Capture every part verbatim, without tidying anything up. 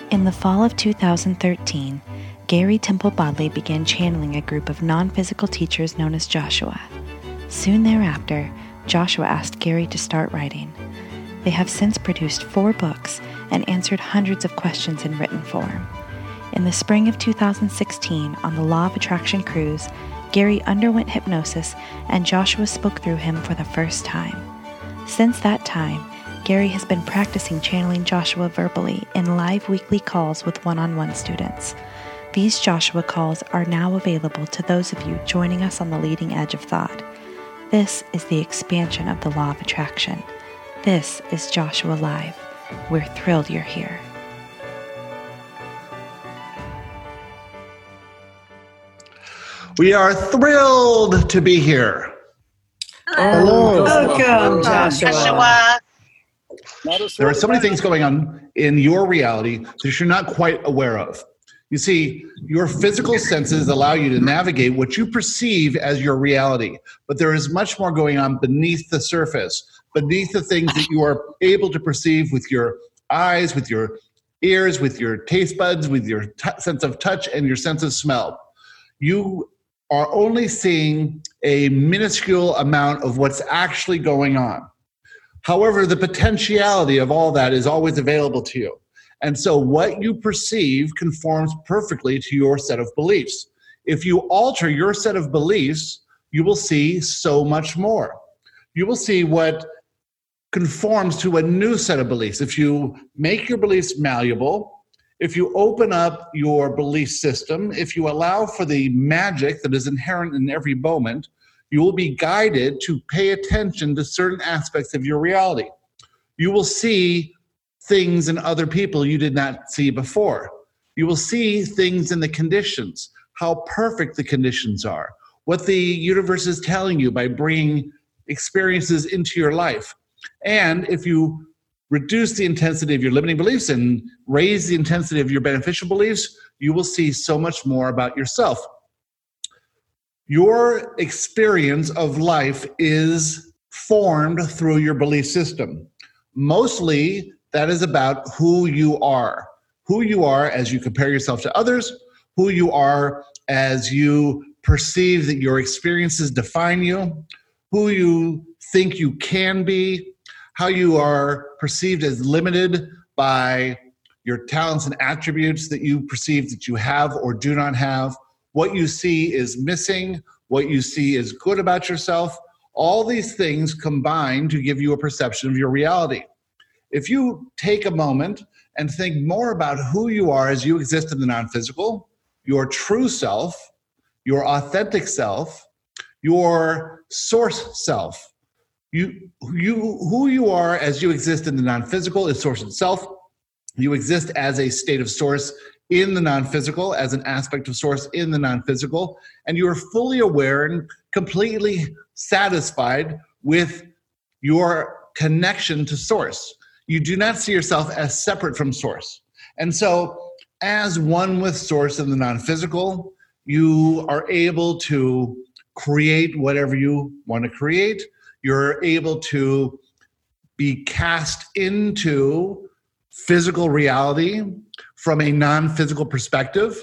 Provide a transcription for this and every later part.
In the fall of two thousand thirteen, Gary Temple Bodley began channeling a group of non-physical teachers known as Joshua. Soon thereafter, Joshua asked Gary to start writing. They have since produced four books and answered hundreds of questions in written form. In the spring of two thousand sixteen, on the Law of Attraction cruise, Gary underwent hypnosis and Joshua spoke through him for the first time. Since that time, Gary has been practicing channeling Joshua verbally in live weekly calls with one-on-one students. These Joshua calls are now available to those of you joining us on the leading edge of thought. This is the expansion of the Law of Attraction. This is Joshua Live. We're thrilled you're here. We are thrilled to be here. Hello. Welcome, Joshua. Joshua. There are so many things going on in your reality that you're not quite aware of. You see, your physical senses allow you to navigate what you perceive as your reality, but there is much more going on beneath the surface, beneath the things that you are able to perceive with your eyes, with your ears, with your taste buds, with your t- sense of touch and your sense of smell. You are only seeing a minuscule amount of what's actually going on. However, the potentiality of all that is always available to you. And so what you perceive conforms perfectly to your set of beliefs. If you alter your set of beliefs, you will see so much more. You will see what conforms to a new set of beliefs. If you make your beliefs malleable, if you open up your belief system, if you allow for the magic that is inherent in every moment, you will be guided to pay attention to certain aspects of your reality. You will see things in other people you did not see before. You will see things in the conditions, how perfect the conditions are, what the universe is telling you by bringing experiences into your life. And if you reduce the intensity of your limiting beliefs and raise the intensity of your beneficial beliefs, you will see so much more about yourself. Your experience of life is formed through your belief system. Mostly, that is about who you are. Who you are as you compare yourself to others, who you are as you perceive that your experiences define you, who you think you can be, how you are perceived as limited by your talents and attributes that you perceive that you have or do not have, what you see is missing, what you see is good about yourself. All these things combine to give you a perception of your reality. If you take a moment and think more about who you are as you exist in the non-physical, your true self, your authentic self, your source self, you, you, who you are as you exist in the non-physical is source itself. You exist as a state of source in the non-physical, as an aspect of source in the non-physical, and you are fully aware and completely satisfied with your connection to source. You do not see yourself as separate from source. And so as one with source in the non-physical, you are able to create whatever you want to create. You're able to be cast into physical reality from a non-physical perspective.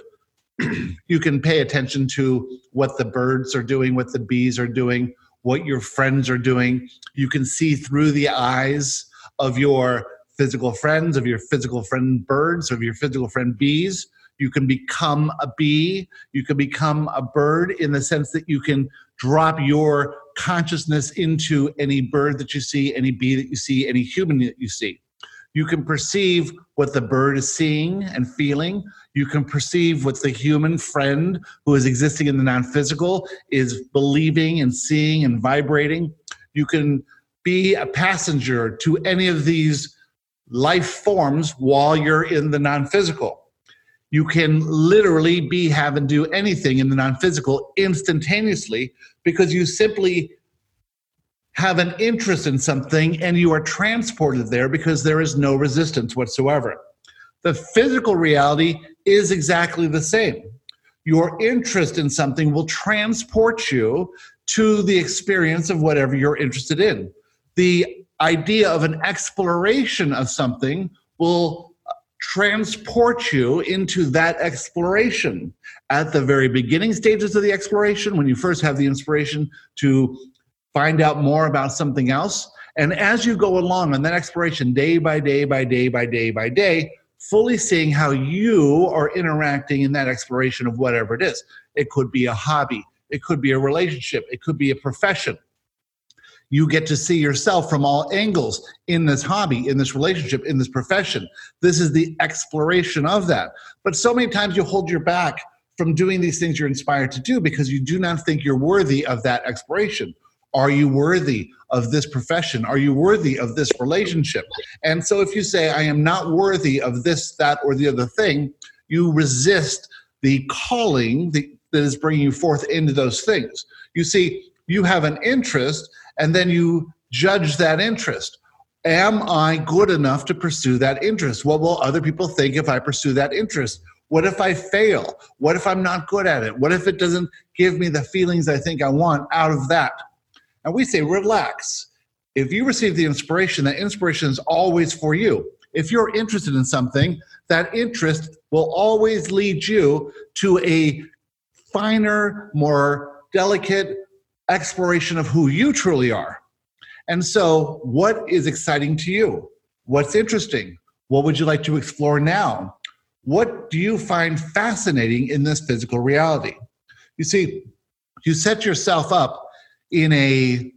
You can pay attention to what the birds are doing, what the bees are doing, what your friends are doing. You can see through the eyes of your physical friends, of your physical friend birds, of your physical friend bees. You can become a bee. You can become a bird in the sense that you can drop your consciousness into any bird that you see, any bee that you see, any human that you see. You can perceive what the bird is seeing and feeling. You can perceive what the human friend who is existing in the non-physical is believing and seeing and vibrating. You can be a passenger to any of these life forms while you're in the non-physical. You can literally be, have, and do anything in the non-physical instantaneously because you simply have an interest in something and you are transported there because there is no resistance whatsoever. The physical reality is exactly the same. Your interest in something will transport you to the experience of whatever you're interested in. The idea of an exploration of something will transport you into that exploration. At the very beginning stages of the exploration, when you first have the inspiration to find out more about something else, and as you go along on that exploration day by day by day by day by day, fully seeing how you are interacting in that exploration of whatever it is. It could be a hobby. It could be a relationship. It could be a profession. You get to see yourself from all angles in this hobby, in this relationship, in this profession. This is the exploration of that. But so many times you hold your back from doing these things you're inspired to do because you do not think you're worthy of that exploration. Are you worthy of this profession? Are you worthy of this relationship? And so if you say, I am not worthy of this, that, or the other thing, you resist the calling that is bringing you forth into those things. You see, you have an interest, and then you judge that interest. Am I good enough to pursue that interest? What will other people think if I pursue that interest? What if I fail? What if I'm not good at it? What if it doesn't give me the feelings I think I want out of that? And we say, relax. If you receive the inspiration, that inspiration is always for you. If you're interested in something, that interest will always lead you to a finer, more delicate exploration of who you truly are. And so what is exciting to you? What's interesting? What would you like to explore now? What do you find fascinating in this physical reality? You see, you set yourself up in a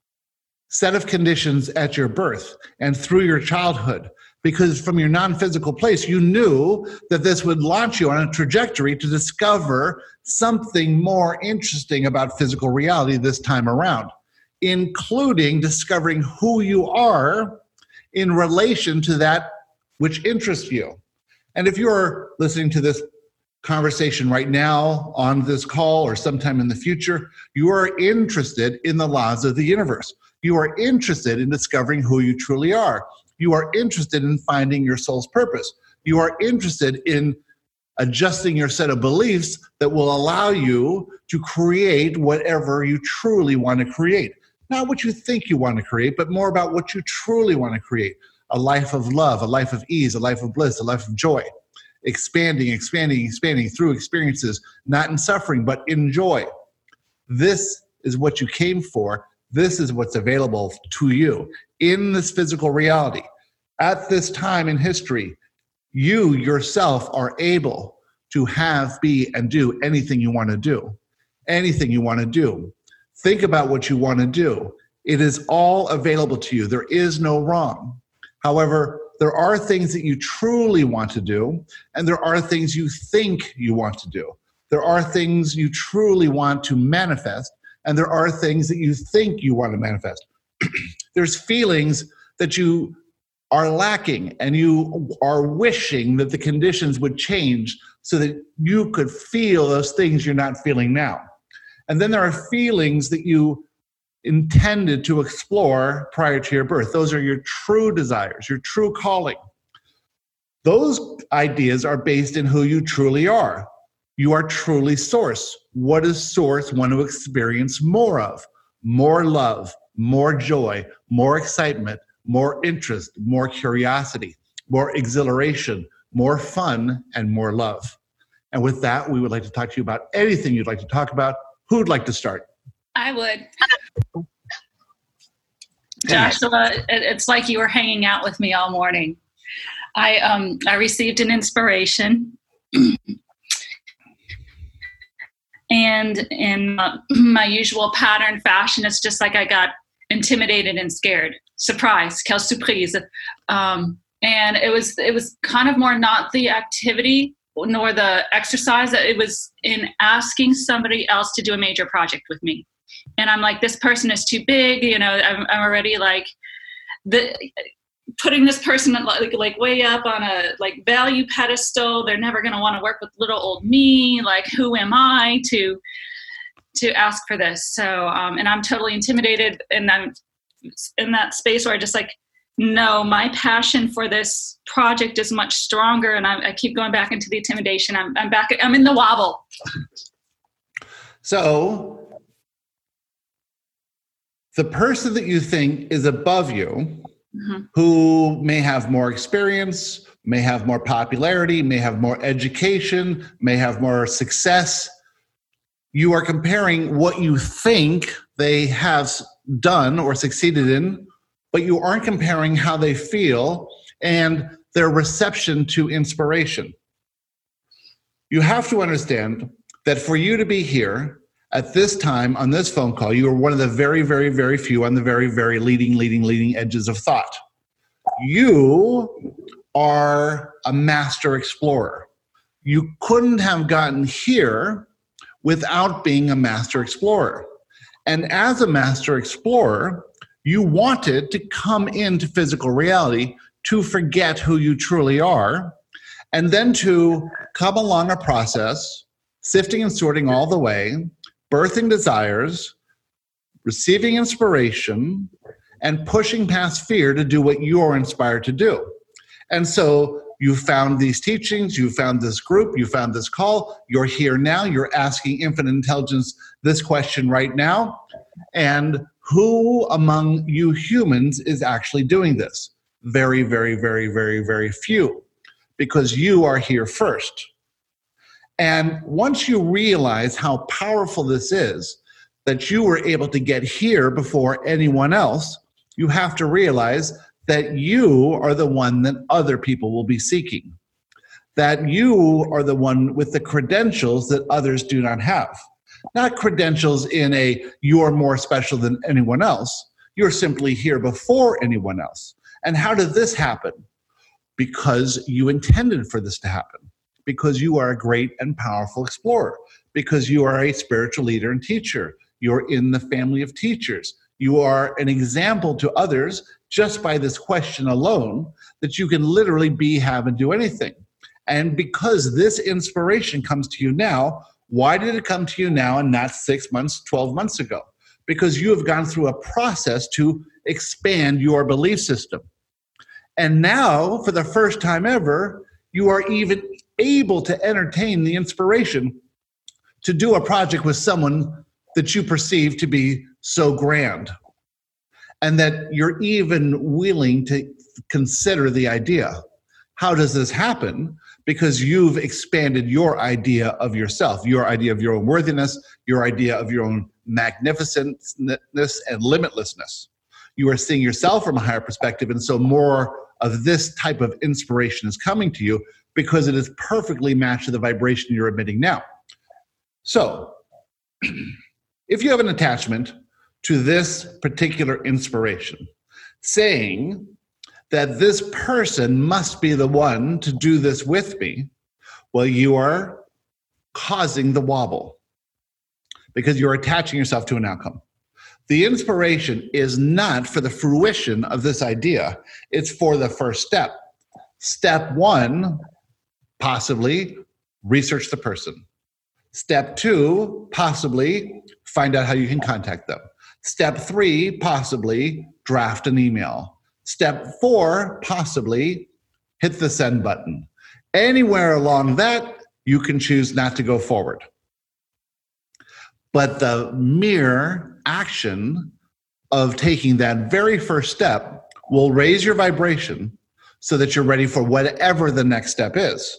set of conditions at your birth and through your childhood, because from your non-physical place, you knew that this would launch you on a trajectory to discover something more interesting about physical reality this time around, including discovering who you are in relation to that which interests you. And if you're listening to this conversation right now on this call or sometime in the future, you are interested in the laws of the universe. You are interested in discovering who you truly are. You are interested in finding your soul's purpose. You are interested in adjusting your set of beliefs that will allow you to create whatever you truly want to create. Not what you think you want to create, but more about what you truly want to create. A life of love, a life of ease, a life of bliss, a life of joy. Expanding, expanding, expanding through experiences, not in suffering, but in joy. This is what you came for. This is what's available to you in this physical reality. At this time in history, you yourself are able to have, be, and do anything you want to do. Anything you want to do. Think about what you want to do. It is all available to you. There is no wrong. However, there are things that you truly want to do, and there are things you think you want to do. There are things you truly want to manifest, and there are things that you think you want to manifest. There's feelings that you are lacking, and you are wishing that the conditions would change so that you could feel those things you're not feeling now. And then there are feelings that you intended to explore prior to your birth. Those are your true desires, your true calling. Those ideas are based in who you truly are. You are truly source. What does source want to experience more of? More love, more joy, more excitement, more interest, more curiosity, more exhilaration, more fun, and more love. And with that, we would like to talk to you about anything you'd like to talk about. Who would like to start? I would. Joshua, it's like you were hanging out with me all morning. I um I received an inspiration, and in uh, my usual pattern fashion, it's just like I got intimidated and scared. Surprise, quelle surprise! Um, and it was it was kind of more not the activity nor the exercise. It was in asking somebody else to do a major project with me. And I'm like, this person is too big, you know, I'm, I'm already like the putting this person like, like way up on a like value pedestal. They're never going to want to work with little old me. Like, who am I to, to ask for this? So, um, and I'm totally intimidated, and I'm in that space where I just like, no, my passion for this project is much stronger. And I, I keep going back into the intimidation. I'm, I'm back. I'm in the wobble. So the person that you think is above you mm-hmm. who may have more experience, may have more popularity, may have more education, may have more success. You are comparing what you think they have done or succeeded in, but you aren't comparing how they feel and their reception to inspiration. You have to understand that for you to be here at this time on this phone call, you are one of the very, very, very few on the very, very leading, leading, leading edges of thought. You are a master explorer. You couldn't have gotten here without being a master explorer. And as a master explorer, you wanted to come into physical reality to forget who you truly are, and then to come along a process, sifting and sorting all the way, birthing desires, receiving inspiration, and pushing past fear to do what you're inspired to do. And so you found these teachings, you found this group, you found this call, you're here now, you're asking infinite intelligence this question right now. And who among you humans is actually doing this? Very, very, very, very, very few, because you are here first. And once you realize how powerful this is, that you were able to get here before anyone else, you have to realize that you are the one that other people will be seeking, that you are the one with the credentials that others do not have. Not credentials in a you're more special than anyone else. You're simply here before anyone else. And how did this happen? Because you intended for this to happen. Because you are a great and powerful explorer. Because you are a spiritual leader and teacher. You're in the family of teachers. You are an example to others just by this question alone, that you can literally be, have, and do anything. And because this inspiration comes to you now, why did it come to you now and not six months, twelve months ago? Because you have gone through a process to expand your belief system. And now, for the first time ever, you are even able to entertain the inspiration to do a project with someone that you perceive to be so grand. And that you're even willing to consider the idea. How does this happen? Because you've expanded your idea of yourself, your idea of your own worthiness, your idea of your own magnificentness and limitlessness. You are seeing yourself from a higher perspective, and so more of this type of inspiration is coming to you because it is perfectly matched to the vibration you're emitting now. So, if you have an attachment to this particular inspiration, saying that this person must be the one to do this with me, well, you are causing the wobble because you're attaching yourself to an outcome. The inspiration is not for the fruition of this idea. It's for the first step. Step one, possibly research the person. Step two, possibly find out how you can contact them. Step three, possibly draft an email. Step four, possibly hit the send button. Anywhere along that, you can choose not to go forward. But the mere action of taking that very first step will raise your vibration so that you're ready for whatever the next step is.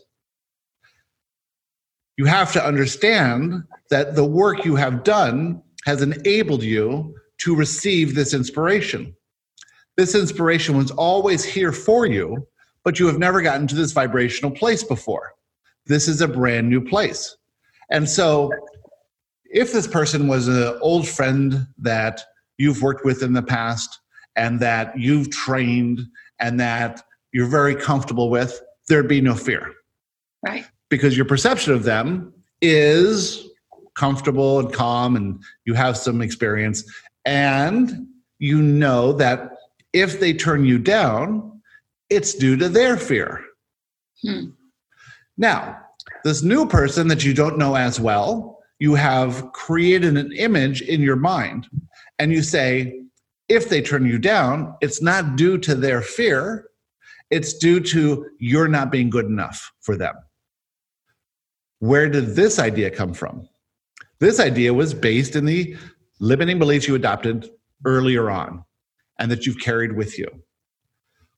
You have to understand that the work you have done has enabled you to receive this inspiration. This inspiration was always here for you, but you have never gotten to this vibrational place before. This is a brand new place. And so if this person was an old friend that you've worked with in the past and that you've trained and that you're very comfortable with, there'd be no fear. Right. Because your perception of them is comfortable and calm and you have some experience, and you know that if they turn you down, it's due to their fear. Hmm. Now, this new person that you don't know as well, you have created an image in your mind, and you say, if they turn you down, it's not due to their fear, it's due to you're not being good enough for them. Where did this idea come from? This idea was based in the limiting beliefs you adopted earlier on and that you've carried with you.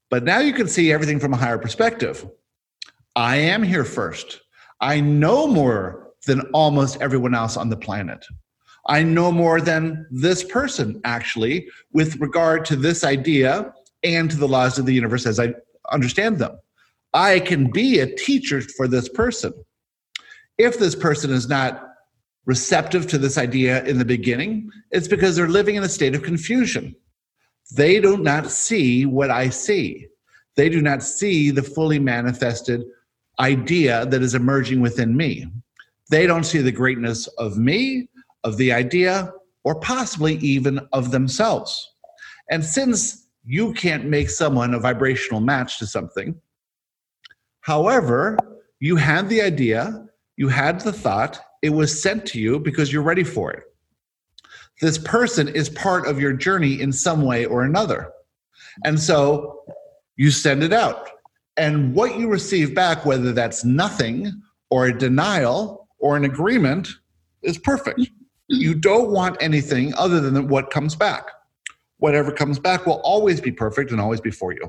But now you can see everything from a higher perspective. I am here first. I know more than almost everyone else on the planet. I know more than this person, actually, with regard to this idea and to the laws of the universe as I understand them. I can be a teacher for this person. If this person is not receptive to this idea in the beginning, it's because they're living in a state of confusion. They do not see what I see. They do not see the fully manifested idea that is emerging within me. They don't see the greatness of me, of the idea, or possibly even of themselves. And since you can't make someone a vibrational match to something, however, you had the idea, you had the thought, it was sent to you because you're ready for it. This person is part of your journey in some way or another. And so you send it out. And what you receive back, whether that's nothing or a denial or an agreement, is perfect. You don't want anything other than what comes back. Whatever comes back will always be perfect and always be for you.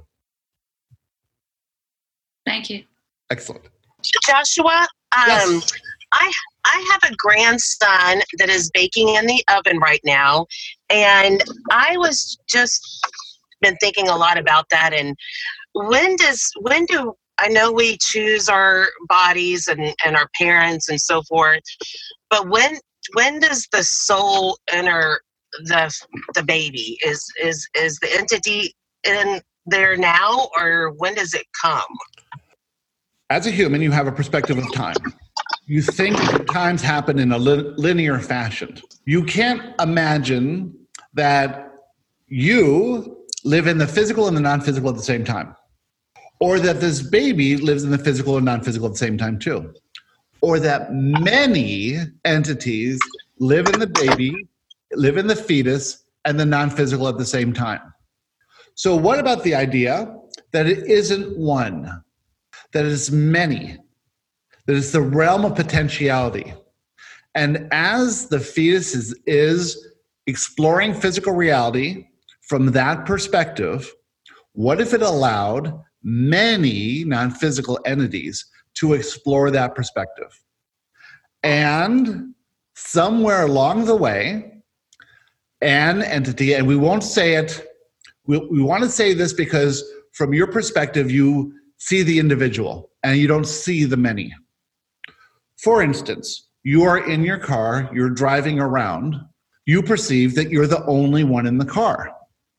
Thank you. Excellent. Joshua, um, Yes. I I have a grandson that is baking in the oven right now, and I was just been thinking a lot about that. And when does when do I know we choose our bodies and, and our parents and so forth, but when when does the soul enter the the baby? Is is is the entity in there now, or when does it come? As a human, you have a perspective of time. You think that times happen in a li- linear fashion. You can't imagine that you live in the physical and the non-physical at the same time. Or that this baby lives in the physical and non-physical at the same time too. Or that many entities live in the baby, live in the fetus, and the non-physical at the same time. So what about the idea that it isn't one, that it is many, that it's the realm of potentiality? And as the fetus is, is exploring physical reality from that perspective, what if it allowed many non-physical entities to explore that perspective? And somewhere along the way, an entity, and we won't say it, we, we want to say this because from your perspective, you see the individual and you don't see the many. For instance, you are in your car, you're driving around, you perceive that you're the only one in the car.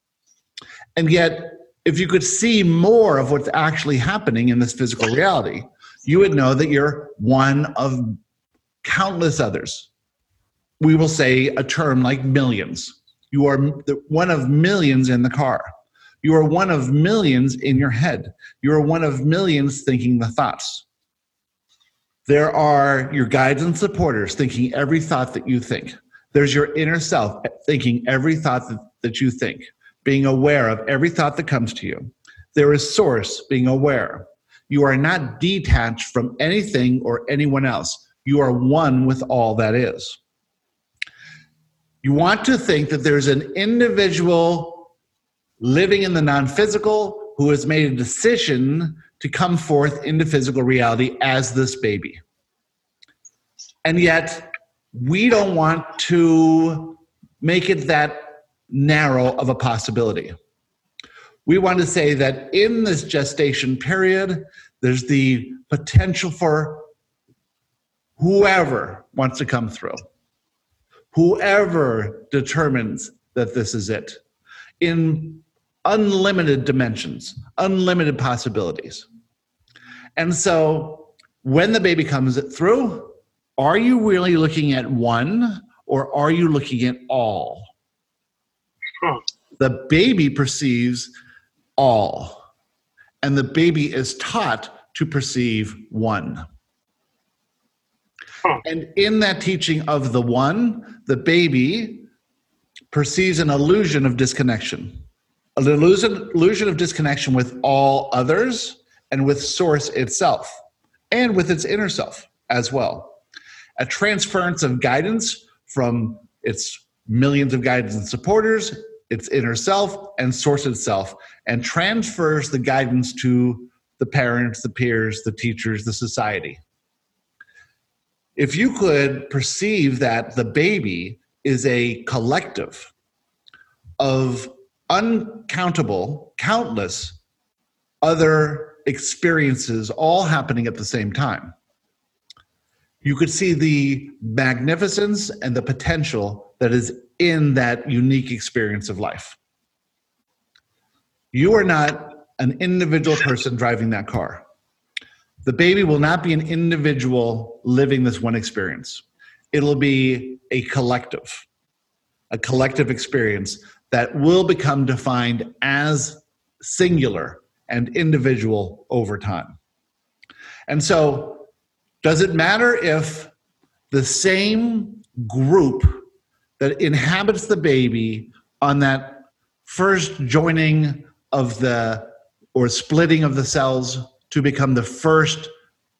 And yet, if you could see more of what's actually happening in this physical reality, you would know that you're one of countless others. We will say a term like millions. You are one of millions in the car. You are one of millions in your head. You are one of millions thinking the thoughts. There are your guides and supporters thinking every thought that you think. There's your inner self thinking every thought that, that you think, being aware of every thought that comes to you. There is source, being aware. You are not detached from anything or anyone else. You are one with all that is. You want to think that there's an individual living in the non-physical who has made a decision to come forth into physical reality as this baby. And yet, we don't want to make it that narrow of a possibility. We want to say that in this gestation period, there's the potential for whoever wants to come through, whoever determines that this is it, in unlimited dimensions, unlimited possibilities. And so when the baby comes through, are you really looking at one or are you looking at all? Hmm. The baby perceives all, and the baby is taught to perceive one. Hmm. And in that teaching of the one, the baby perceives an illusion of disconnection, an illusion, illusion of disconnection with all others and with source itself, and with its inner self as well. A transference of guidance from its millions of guides and supporters its inner self and source itself, and transfers the guidance to the parents, the peers, the teachers, the society. If you could perceive that the baby is a collective of uncountable, countless other experiences all happening at the same time, you could see the magnificence and the potential that is in that unique experience of life. You are not an individual person driving that car. The baby will not be an individual living this one experience. It'll be a collective, a collective experience that will become defined as singular and individual over time. And so, does it matter if the same group that inhabits the baby on that first joining of the, or splitting of the cells to become the first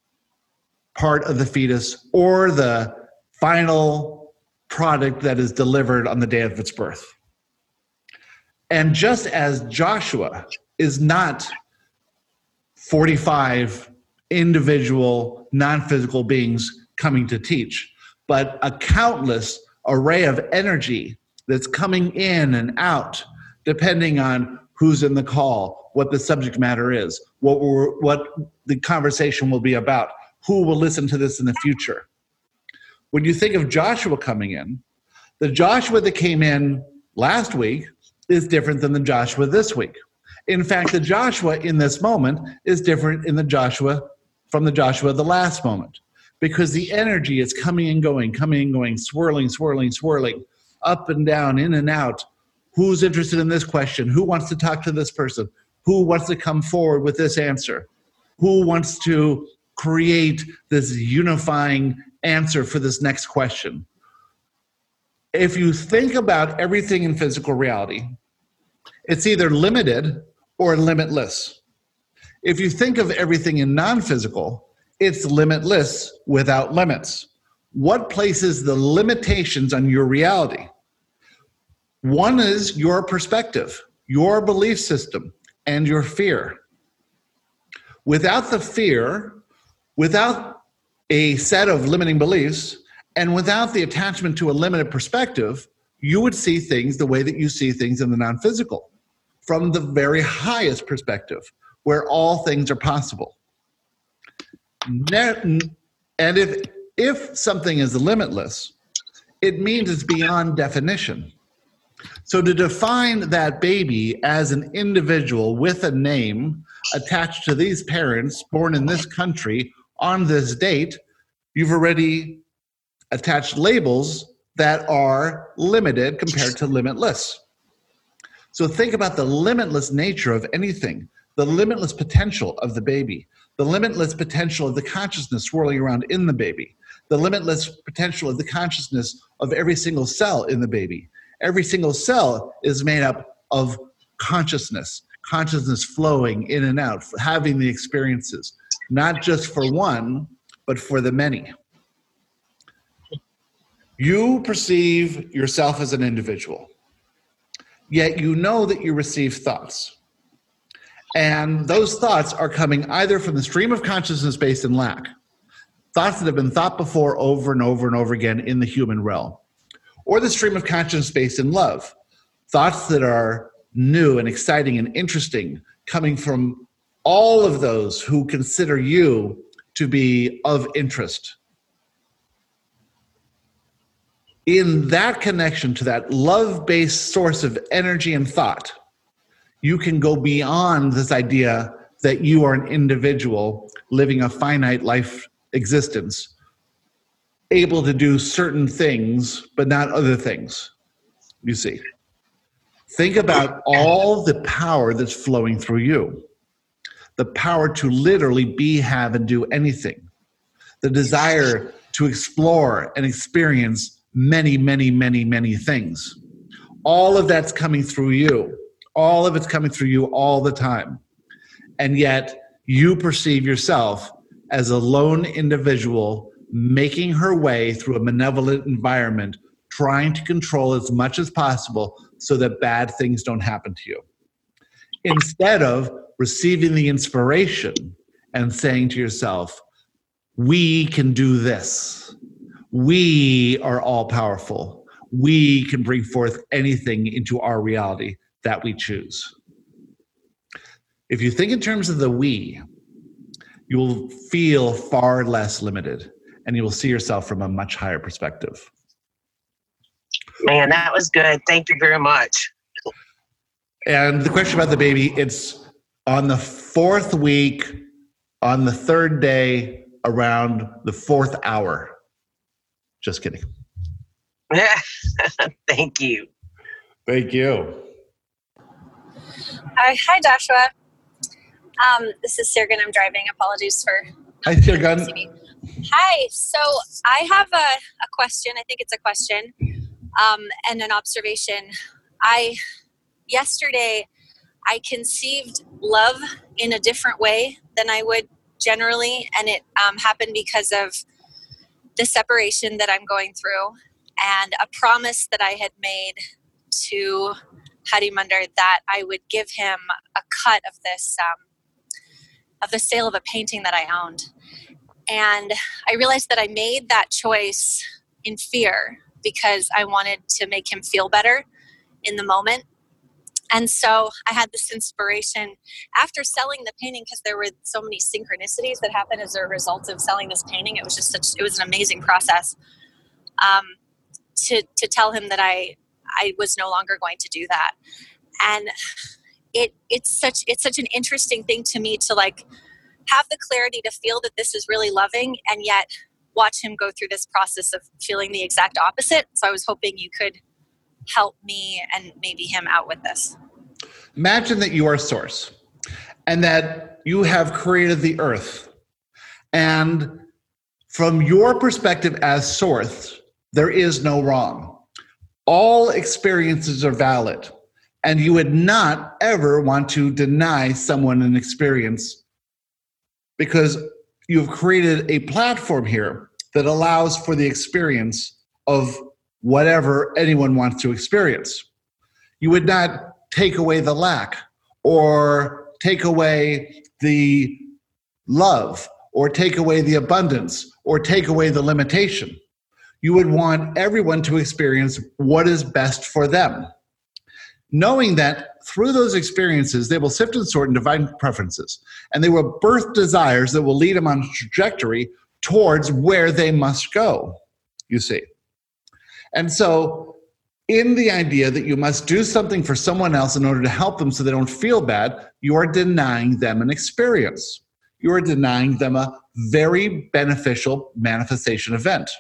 part of the fetus, or the final product that is delivered on the day of its birth? And just as Joshua is not forty-five individual, non-physical beings coming to teach, but a countless array of energy that's coming in and out, depending on who's in the call, what the subject matter is, what we're, what the conversation will be about, who will listen to this in the future. When you think of Joshua coming in, the Joshua that came in last week is different than the Joshua this week. In fact, the Joshua in this moment is different in the Joshua from the Joshua of the last moment, because the energy is coming and going, coming and going, swirling, swirling, swirling, up and down, in and out. Who's interested in this question? Who wants to talk to this person? Who wants to come forward with this answer? Who wants to create this unifying answer for this next question? If you think about everything in physical reality, it's either limited or limitless. If you think of everything in non-physical, it's limitless without limits. What places the limitations on your reality? One is your perspective, your belief system, and your fear. Without the fear, without a set of limiting beliefs, and without the attachment to a limited perspective, you would see things the way that you see things in the non-physical, from the very highest perspective, where all things are possible. And if, if something is limitless, it means it's beyond definition. So to define that baby as an individual with a name attached to these parents, born in this country, on this date, you've already attached labels that are limited compared to limitless. So think about the limitless nature of anything, the limitless potential of the baby, the limitless potential of the consciousness swirling around in the baby, the limitless potential of the consciousness of every single cell in the baby. Every single cell is made up of consciousness, consciousness flowing in and out, having the experiences, not just for one, but for the many. You perceive yourself as an individual, yet you know that you receive thoughts. And those thoughts are coming either from the stream of consciousness based in lack, thoughts that have been thought before over and over and over again in the human realm, or the stream of consciousness based in love, thoughts that are new and exciting and interesting, coming from all of those who consider you to be of interest. In that connection to that love-based source of energy and thought, you can go beyond this idea that you are an individual living a finite life existence, able to do certain things, but not other things, you see. Think about all the power that's flowing through you. The power to literally be, have, and do anything. The desire to explore and experience many, many, many, many things. All of that's coming through you. All of it's coming through you all the time. And yet you perceive yourself as a lone individual making her way through a benevolent environment, trying to control as much as possible so that bad things don't happen to you. Instead of receiving the inspiration and saying to yourself, we can do this. We are all powerful. We can bring forth anything into our reality that we choose. If you think in terms of the we, you will feel far less limited and you will see yourself from a much higher perspective. Man, that was good. Thank you very much. And the question about the baby, it's on the fourth week, on the third day, around the fourth hour. Just kidding. Thank you. Thank you. Hi, hi Joshua. Um, this is Sirgun. I'm driving. Apologies for. Hi, Sirgun. Hi. So I have a, a question. I think it's a question um, and an observation. I yesterday I conceived love in a different way than I would generally, and it um, happened because of the separation that I'm going through and a promise that I had made to Harimandir that I would give him a cut of this um, of the sale of a painting that I owned. And I realized that I made that choice in fear because I wanted to make him feel better in the moment. And so I had this inspiration after selling the painting, because there were so many synchronicities that happened as a result of selling this painting. It was just such, it was an amazing process um, to, to tell him that I, I was no longer going to do that. And it, it's such, it's such an interesting thing to me to like have the clarity to feel that this is really loving and yet watch him go through this process of feeling the exact opposite. So I was hoping you could help me and maybe him out with this. Imagine that you are source and that you have created the earth. And from your perspective as source, there is no wrong. All experiences are valid. And you would not ever want to deny someone an experience because you've created a platform here that allows for the experience of whatever anyone wants to experience. You would not take away the lack or take away the love or take away the abundance or take away the limitation. You would want everyone to experience what is best for them, knowing that through those experiences, they will sift and sort and divine preferences, and they will birth desires that will lead them on a trajectory towards where they must go, you see. And so in the idea that you must do something for someone else in order to help them so they don't feel bad, you are denying them an experience. You are denying them a very beneficial manifestation event.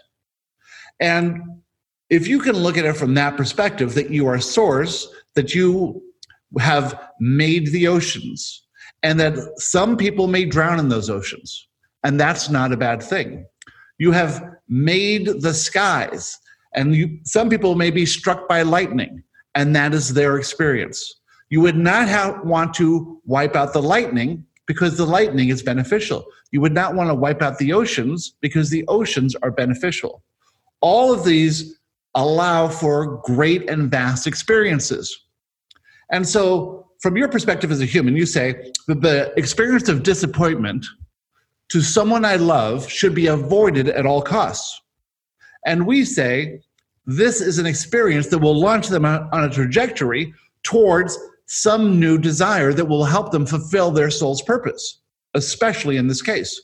And if you can look at it from that perspective, that you are source, that you have made the oceans, and that some people may drown in those oceans, and that's not a bad thing. You have made the skies, and you, some people may be struck by lightning, and that is their experience. You would not have, want to wipe out the lightning because the lightning is beneficial. You would not want to wipe out the oceans because the oceans are beneficial. All of these allow for great and vast experiences. And so from your perspective as a human, you say that the experience of disappointment to someone I love should be avoided at all costs. And we say this is an experience that will launch them on a trajectory towards some new desire that will help them fulfill their soul's purpose, especially in this case.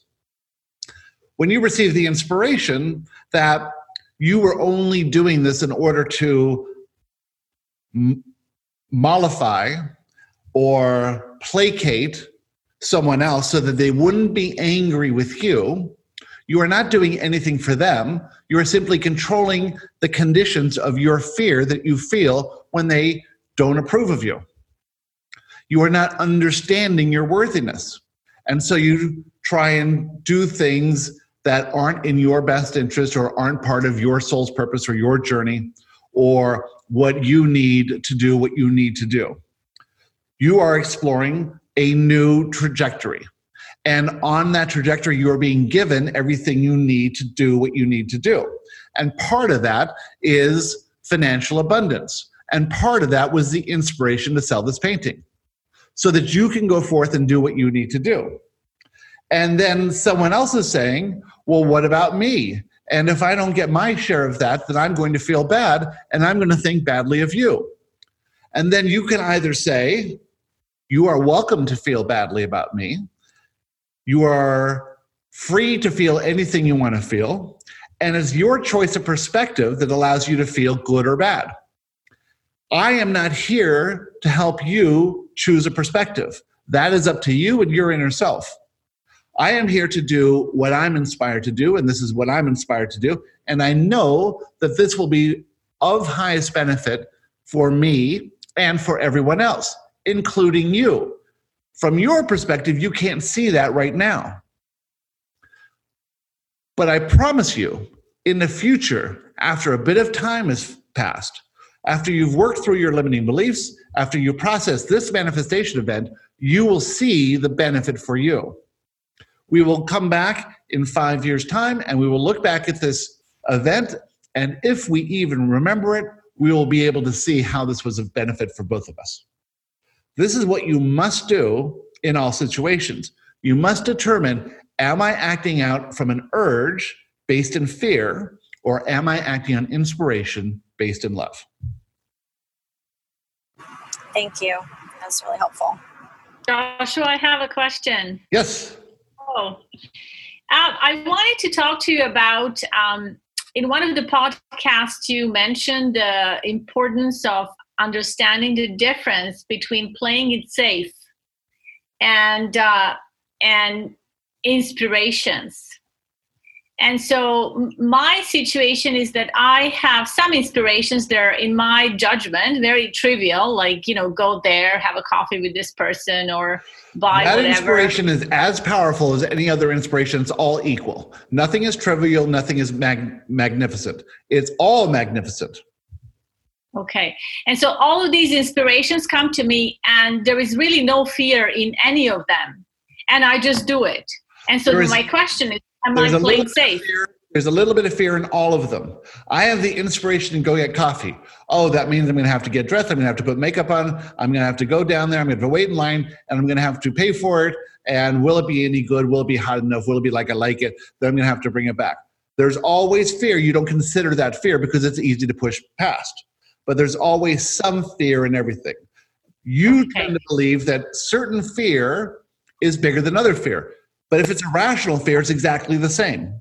When you receive the inspiration that you were only doing this in order to m- mollify or placate someone else so that they wouldn't be angry with you, you are not doing anything for them. You are simply controlling the conditions of your fear that you feel when they don't approve of you. You are not understanding your worthiness. And so you try and do things that aren't in your best interest or aren't part of your soul's purpose or your journey or what you need to do what you need to do. You are exploring a new trajectory. And on that trajectory, you are being given everything you need to do what you need to do. And part of that is financial abundance. And part of that was the inspiration to sell this painting so that you can go forth and do what you need to do. And then someone else is saying, well, what about me? And if I don't get my share of that, then I'm going to feel bad and I'm going to think badly of you. And then you can either say, you are welcome to feel badly about me. You are free to feel anything you want to feel. And it's your choice of perspective that allows you to feel good or bad. I am not here to help you choose a perspective. That is up to you and your inner self. I am here to do what I'm inspired to do, and this is what I'm inspired to do. And I know that this will be of highest benefit for me and for everyone else, including you. From your perspective, you can't see that right now. But I promise you, in the future, after a bit of time has passed, after you've worked through your limiting beliefs, after you process this manifestation event, you will see the benefit for you. We will come back in five years' time and we will look back at this event, and if we even remember it, we will be able to see how this was of benefit for both of us. This is what you must do in all situations. You must determine, am I acting out from an urge based in fear, or am I acting on inspiration based in love? Thank you. That's really helpful. Joshua, I have a question. Yes. Oh, um, I wanted to talk to you about, um, in one of the podcasts, you mentioned the importance of understanding the difference between playing it safe and uh, and inspirations. And so my situation is that I have some inspirations that are, in my judgment, very trivial, like, you know, go there, have a coffee with this person, or buy that whatever. Inspiration is as powerful as any other inspiration. It's all equal. Nothing is trivial. Nothing is mag- magnificent. It's all magnificent. Okay. And so all of these inspirations come to me, and there is really no fear in any of them. And I just do it. And so is, my question is, am I playing safe? There's a little bit of fear in all of them. I have the inspiration to go get coffee. Oh, that means I'm going to have to get dressed. I'm going to have to put makeup on. I'm going to have to go down there. I'm going to have to wait in line, and I'm going to have to pay for it. And will it be any good? Will it be hot enough? Will it be like I like it? Then I'm going to have to bring it back. There's always fear. You don't consider that fear because it's easy to push past. But there's always some fear in everything. You okay. tend to believe that certain fear is bigger than other fear. But if it's a rational fear, it's exactly the same.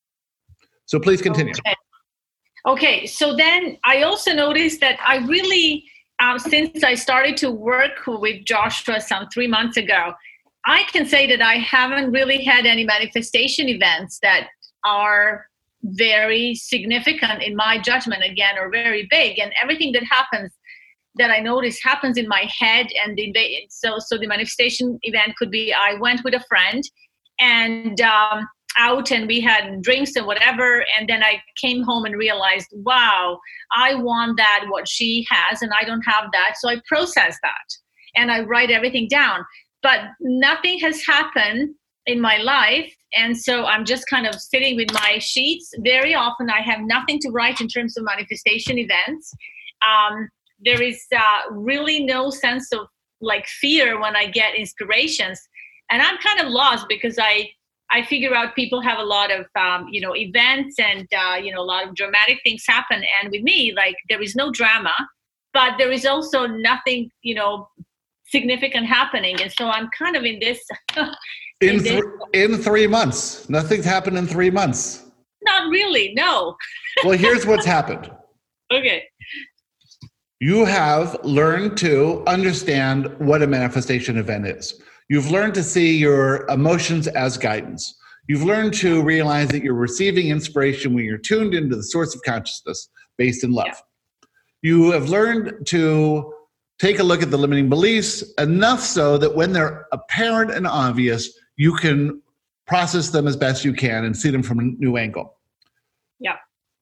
So please continue. Okay. Okay. So then I also noticed that I really, um, since I started to work with Joshua some three months ago, I can say that I haven't really had any manifestation events that are very significant in my judgment, again, or very big. And everything that happens that I notice happens in my head. And the, so, so the manifestation event could be, I went with a friend and um, out and we had drinks and whatever. And then I came home and realized, wow, I want that, what she has, and I don't have that. So I process that and I write everything down. But nothing has happened in my life. And so I'm just kind of sitting with my sheets. Very often I have nothing to write in terms of manifestation events. Um, there is uh, really no sense of like fear when I get inspirations. And I'm kind of lost because I, I figure out people have a lot of, um, you know, events and, uh, you know, a lot of dramatic things happen. And with me, like there is no drama, but there is also nothing, you know, significant happening. And so I'm kind of in this. in, in, th- in three months. Nothing's happened in three months. Not really, no. Well, here's what's happened. Okay. You have learned to understand what a manifestation event is. You've learned to see your emotions as guidance. You've learned to realize that you're receiving inspiration when you're tuned into the source of consciousness based in love. Yeah. You have learned to take a look at the limiting beliefs enough so that when they're apparent and obvious, you can process them as best you can and see them from a new angle. Yeah.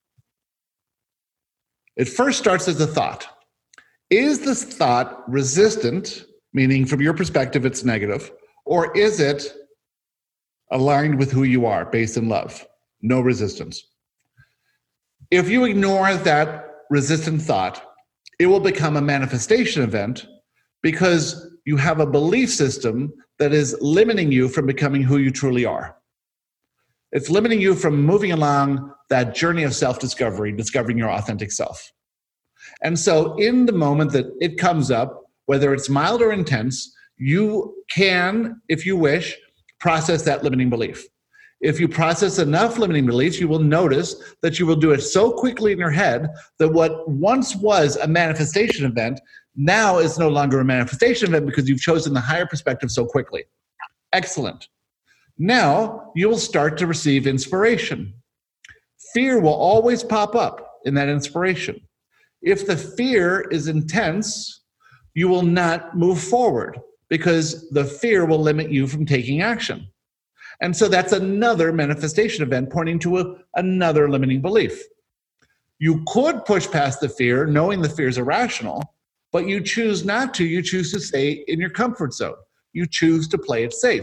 It first starts as a thought. Is this thought resistant, meaning from your perspective it's negative, or is it aligned with who you are based in love? No resistance. If you ignore that resistant thought, it will become a manifestation event because you have a belief system that is limiting you from becoming who you truly are. It's limiting you from moving along that journey of self-discovery, discovering your authentic self. And so in the moment that it comes up, whether it's mild or intense, you can, if you wish, process that limiting belief. If you process enough limiting beliefs, you will notice that you will do it so quickly in your head that what once was a manifestation event now is no longer a manifestation event because you've chosen the higher perspective so quickly. Excellent. Now you will start to receive inspiration. Fear will always pop up in that inspiration. If the fear is intense, you will not move forward because the fear will limit you from taking action. And so that's another manifestation event pointing to a, another limiting belief. You could push past the fear, knowing the fear is irrational, but you choose not to. You choose to stay in your comfort zone. You choose to play it safe.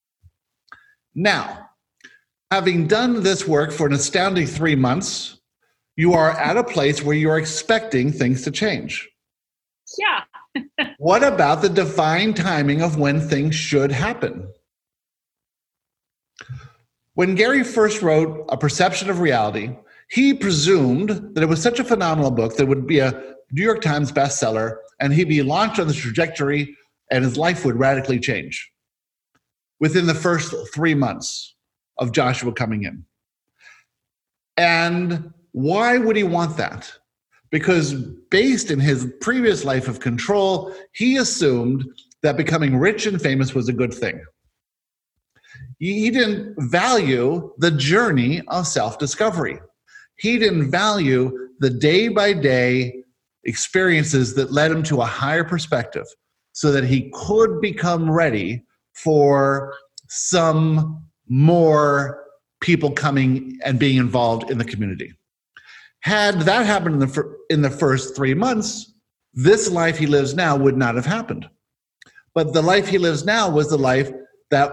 Now, having done this work for an astounding three months, you are at a place where you are expecting things to change. Yeah. What about the divine timing of when things should happen? When Gary first wrote A Perception of Reality, he presumed that it was such a phenomenal book that it would be a New York Times bestseller and he'd be launched on this trajectory and his life would radically change within the first three months of Joshua coming in. And why would he want that? Because based in his previous life of control, he assumed that becoming rich and famous was a good thing. He didn't value the journey of self-discovery. He didn't value the day-by-day experiences that led him to a higher perspective so that he could become ready for some more people coming and being involved in the community. Had that happened in the, fir- in the first three months, this life he lives now would not have happened. But the life he lives now was the life that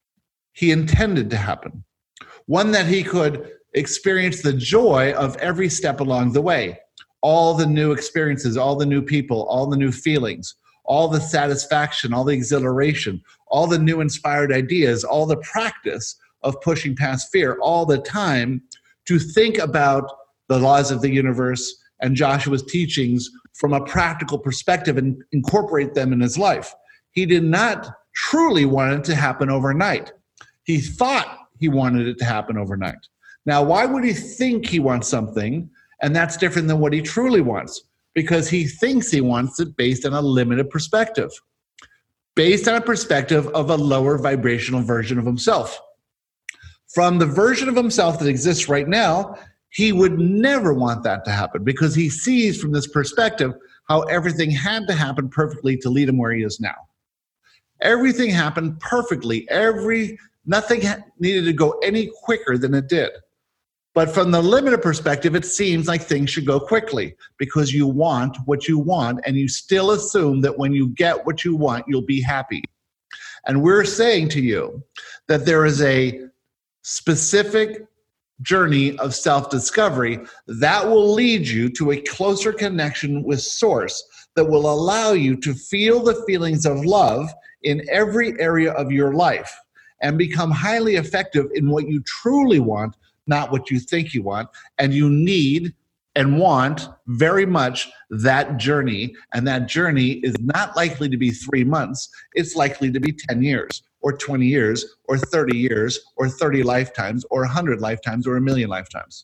he intended to happen. One that he could experience the joy of every step along the way. All the new experiences, all the new people, all the new feelings, all the satisfaction, all the exhilaration, all the new inspired ideas, all the practice of pushing past fear, all the time to think about the laws of the universe and Joshua's teachings from a practical perspective and incorporate them in his life. He did not truly want it to happen overnight. He thought he wanted it to happen overnight. Now, why would he think he wants something? And that's different than what he truly wants, because he thinks he wants it based on a limited perspective, based on a perspective of a lower vibrational version of himself. From the version of himself that exists right now, he would never want that to happen because he sees from this perspective how everything had to happen perfectly to lead him where he is now. Everything happened perfectly. Every Nothing needed to go any quicker than it did. But from the limited perspective, it seems like things should go quickly because you want what you want and you still assume that when you get what you want, you'll be happy. And we're saying to you that there is a specific journey of self-discovery that will lead you to a closer connection with Source that will allow you to feel the feelings of love in every area of your life and become highly effective in what you truly want, not what you think you want. And you need and want very much that journey. And that journey is not likely to be three months. It's likely to be ten years or twenty years or thirty years or thirty lifetimes or one hundred lifetimes or a million lifetimes.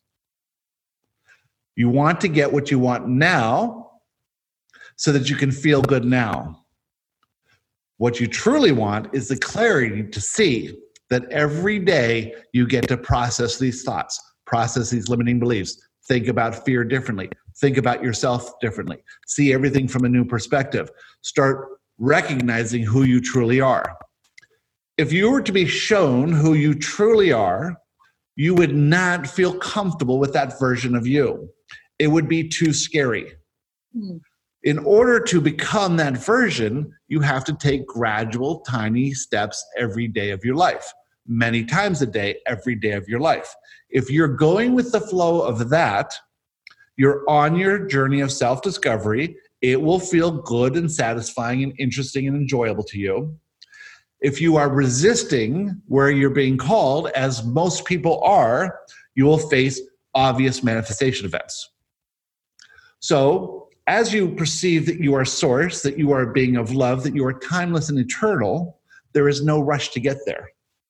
You want to get what you want now so that you can feel good now. What you truly want is the clarity to see that every day you get to process these thoughts, process these limiting beliefs, think about fear differently, think about yourself differently, see everything from a new perspective, start recognizing who you truly are. If you were to be shown who you truly are, you would not feel comfortable with that version of you. It would be too scary. Mm. In order to become that version, you have to take gradual, tiny steps every day of your life, many times a day, every day of your life. If you're going with the flow of that, You're on your journey of self-discovery. It will feel good and satisfying and interesting and enjoyable to you. If you are resisting where you're being called, as most people are, you will face obvious manifestation events. So as you perceive that you are source, that you are a being of love, that you are timeless and eternal, there is no rush to get there.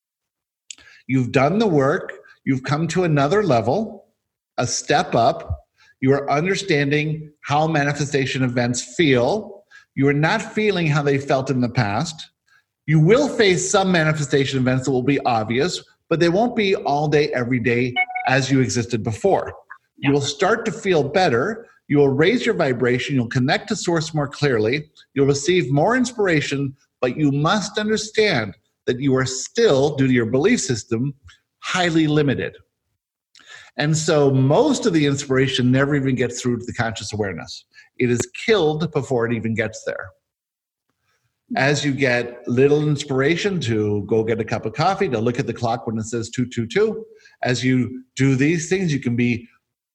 You've done the work. You've come to another level, a step up. You are understanding how manifestation events feel. You are not feeling how they felt in the past. You will face some manifestation events that will be obvious, but they won't be all day, every day as you existed before. You will start to feel better. You will raise your vibration. You'll connect to source more clearly. You'll receive more inspiration, but you must understand that you are still, due to your belief system, highly limited. And so most of the inspiration never even gets through to the conscious awareness. It is killed before it even gets there. As you get little inspiration to go get a cup of coffee, to look at the clock when it says two two two, as you do these things, you can be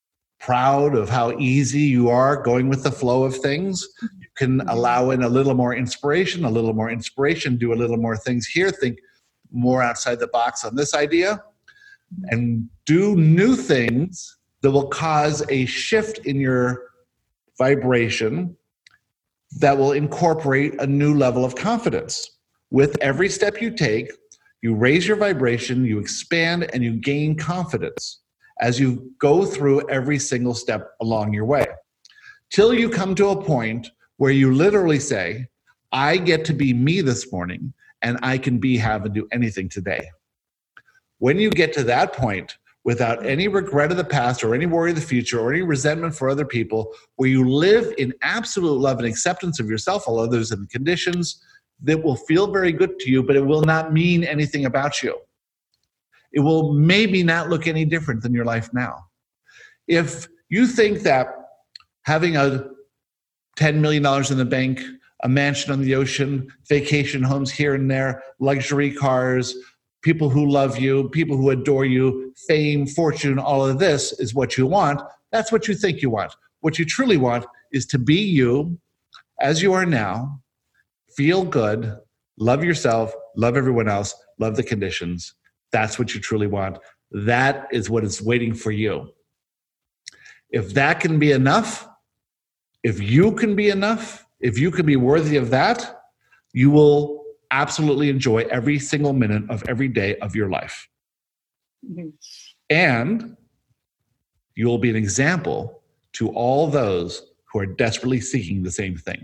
proud of how easy you are going with the flow of things. You can allow in a little more inspiration, a little more inspiration, do a little more things here, think more outside the box on this idea, and do new things that will cause a shift in your vibration that will incorporate a new level of confidence. With every step you take, you raise your vibration, you expand, and you gain confidence as you go through every single step along your way, till you come to a point where you literally say, I get to be me this morning, and I can be, have, and do anything today. When you get to that point, without any regret of the past or any worry of the future or any resentment for other people, where you live in absolute love and acceptance of yourself, all others, and conditions that will feel very good to you, but it will not mean anything about you. It will maybe not look any different than your life now. If you think that having a ten million dollars in the bank, a mansion on the ocean, vacation homes here and there, luxury cars, people who love you, people who adore you, fame, fortune, all of this is what you want, that's what you think you want. What you truly want is to be you as you are now, feel good, love yourself, love everyone else, love the conditions. That's what you truly want. That is what is waiting for you. If that can be enough, if you can be enough, if you can be worthy of that, you will absolutely enjoy every single minute of every day of your life. Mm-hmm. And you will be an example to all those who are desperately seeking the same thing.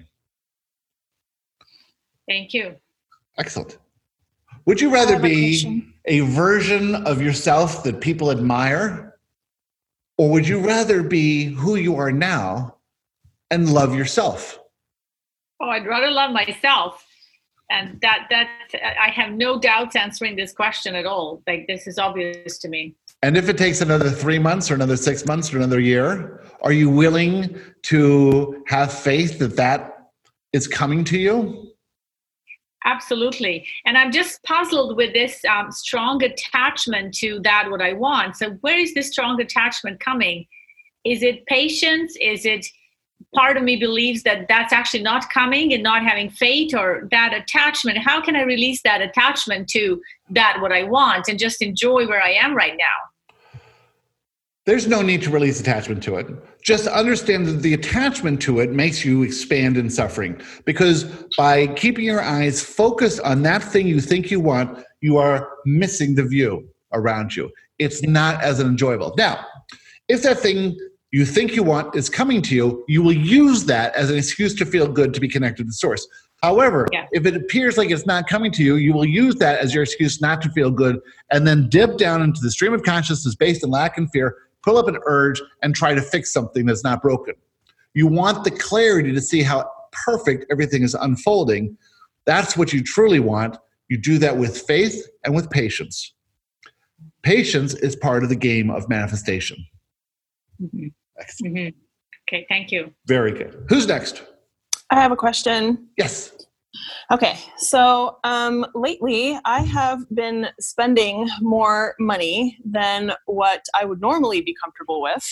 Thank you. Excellent. Would you rather be a version of yourself that people admire, or would you rather be who you are now and love yourself? Oh, I'd rather love myself. And that that I have no doubts answering this question at all. Like, this is obvious to me. And if it takes another three months or another six months or another year, are you willing to have faith that that is coming to you? Absolutely. And I'm just puzzled with this um, strong attachment to that, what I want. So where is this strong attachment coming? Is it patience? Is it part of me believes that that's actually not coming and not having faith, or that attachment? How can I release that attachment to that, what I want, and just enjoy where I am right now? There's no need to release attachment to it. Just understand that the attachment to it makes you expand in suffering, because by keeping your eyes focused on that thing you think you want, you are missing the view around you. It's not as enjoyable. Now, if that thing you think you want is coming to you, you will use that as an excuse to feel good, to be connected to the source. However, yeah. if it appears like it's not coming to you, you will use that as your excuse not to feel good, and then dip down into the stream of consciousness based in lack and fear, pull up an urge, and try to fix something that's not broken. You want the clarity to see how perfect everything is unfolding. That's what you truly want. You do that with faith and with patience. Patience is part of the game of manifestation. Mm-hmm. Excellent. Mm-hmm. Okay, thank you. Very good. Who's next? I have a question. Yes. Okay, so um, lately I have been spending more money than what I would normally be comfortable with.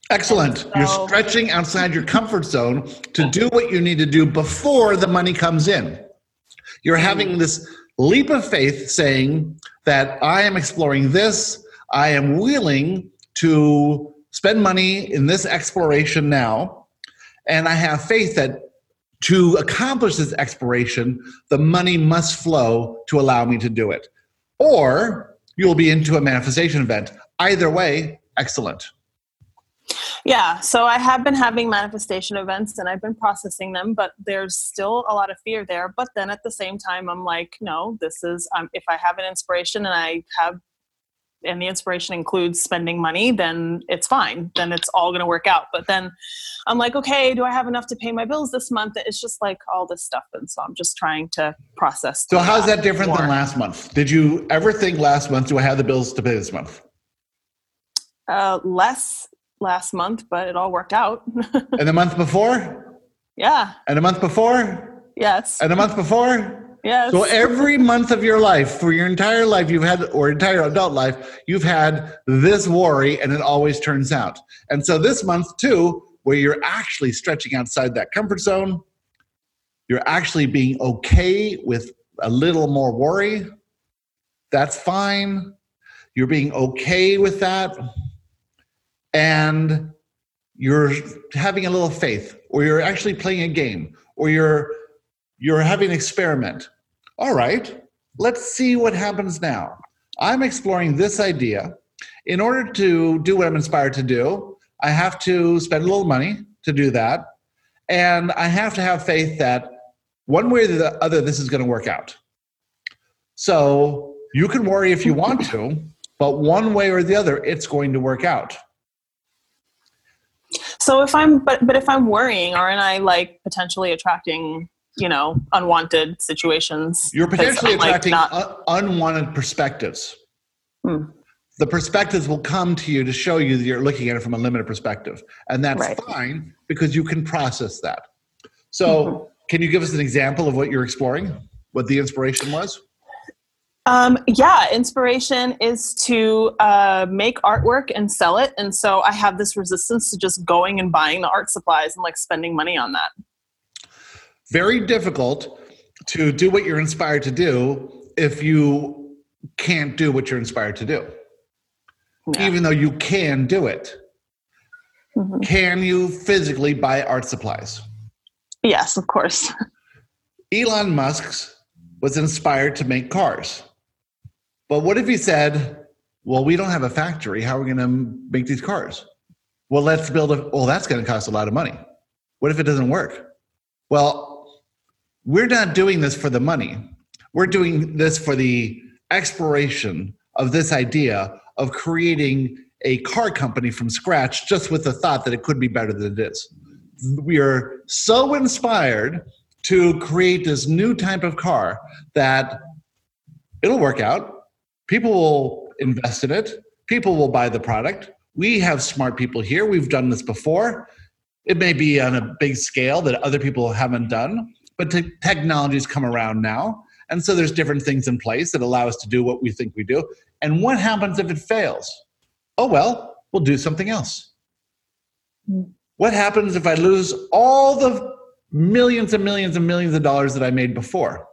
Excellent. So, You're stretching outside your comfort zone to do what you need to do before the money comes in. You're having this leap of faith saying that I am exploring this. I am willing to spend money in this exploration now. And I have faith that to accomplish this exploration, the money must flow to allow me to do it. Or you'll be into a manifestation event. Either way, excellent. Yeah, so I have been having manifestation events and I've been processing them, but there's still a lot of fear there. But then at the same time, I'm like, no, this is, um, if I have an inspiration and I have, and the inspiration includes spending money, then it's fine. Then it's all going to work out. But then I'm like, okay, do I have enough to pay my bills this month? It's just like all this stuff. And so I'm just trying to process. So how's that different more. than last month? Did you ever think last month, do I have the bills to pay this month? Uh, less last month, but it all worked out. And the month before? Yeah. And a month before? Yes. And a month before? Yes. So every month of your life, for your entire life, you've had, or entire adult life, you've had this worry, and it always turns out. And so this month too, where you're actually stretching outside that comfort zone, you're actually being okay with a little more worry. That's fine. You're being okay with that. And you're having a little faith, or you're actually playing a game, or you're you're having an experiment. All right, let's see what happens now. I'm exploring this idea. In order to do what I'm inspired to do, I have to spend a little money to do that. And I have to have faith that one way or the other, this is going to work out. So you can worry if you want to, but one way or the other, it's going to work out. So if I'm, but but if I'm worrying, aren't I like potentially attracting, you know, unwanted situations? You're potentially like, attracting not, un- unwanted perspectives. Hmm. The perspectives will come to you to show you that you're looking at it from a limited perspective. And that's Right. fine because you can process that. So Mm-hmm. Can you give us an example of what you're exploring, what the inspiration was? Um, yeah, inspiration is to uh, make artwork and sell it. And so I have this resistance to just going and buying the art supplies and like spending money on that. Very difficult to do what you're inspired to do if you can't do what you're inspired to do. Yeah. Even though you can do it. Mm-hmm. Can you physically buy art supplies? Yes, of course. Elon Musk was inspired to make cars. But what if he said, well, we don't have a factory. How are we going to make these cars? Well, let's build a, well, that's going to cost a lot of money. What if it doesn't work? Well, we're not doing this for the money. We're doing this for the exploration of this idea of creating a car company from scratch just with the thought that it could be better than it is. We are so inspired to create this new type of car that it'll work out. People will invest in it. People will buy the product. We have smart people here. We've done this before. It may be on a big scale that other people haven't done, but te- technology's come around now. And so there's different things in place that allow us to do what we think we do. And what happens if it fails? Oh, well, we'll do something else. Mm. What happens if I lose all the millions and millions and millions of dollars that I made before?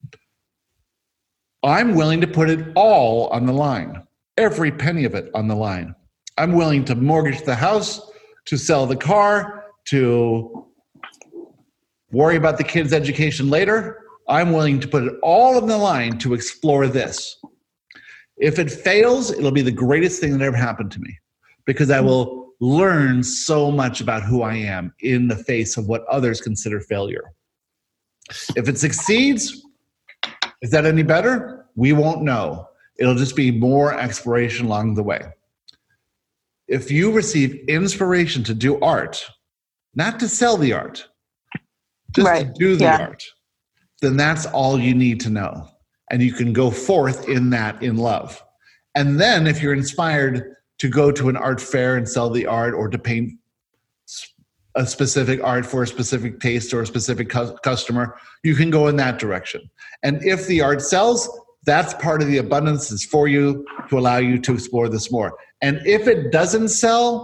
I'm willing to put it all on the line, every penny of it on the line. I'm willing to mortgage the house, to sell the car, to worry about the kids' education later. I'm willing to put it all on the line to explore this. If it fails, it'll be the greatest thing that ever happened to me because I will learn so much about who I am in the face of what others consider failure. If it succeeds, is that any better? We won't know. It'll just be more exploration along the way. If you receive inspiration to do art, not to sell the art, just right. to do the yeah. art, then that's all you need to know. And you can go forth in that in love. And then if you're inspired to go to an art fair and sell the art or to paint a specific art for a specific taste or a specific cu- customer, you can go in that direction. And if the art sells, that's part of the abundance is for you to allow you to explore this more. And if it doesn't sell,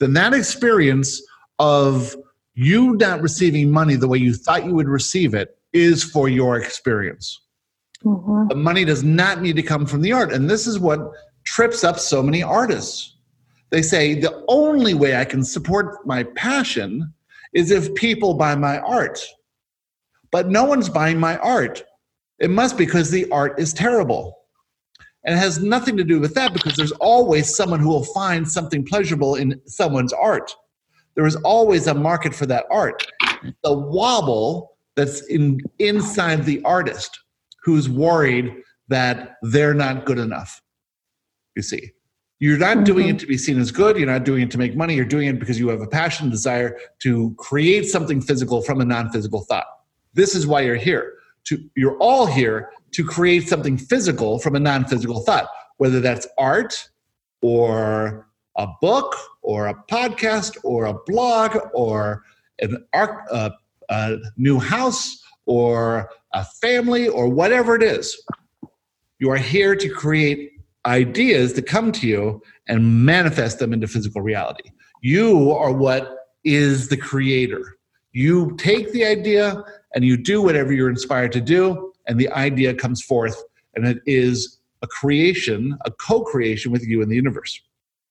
then that experience of you not receiving money the way you thought you would receive it is for your experience. Mm-hmm. The money does not need to come from the art. And this is what trips up so many artists. They say, the only way I can support my passion is if people buy my art. But no one's buying my art. It must be because the art is terrible. And it has nothing to do with that, because there's always someone who will find something pleasurable in someone's art. There is always a market for that art. The wobble that's in, inside the artist who's worried that they're not good enough, you see. You're not mm-hmm. doing it to be seen as good. You're not doing it to make money. You're doing it because you have a passion, desire to create something physical from a non-physical thought. This is why you're here. To, you're all here to create something physical from a non-physical thought, whether that's art or a book or a podcast or a blog or an art, uh, a new house or a family or whatever it is. You are here to create ideas that come to you and manifest them into physical reality. You are what is the creator. You take the idea and you do whatever you're inspired to do, and the idea comes forth, and it is a creation, a co-creation with you in the universe.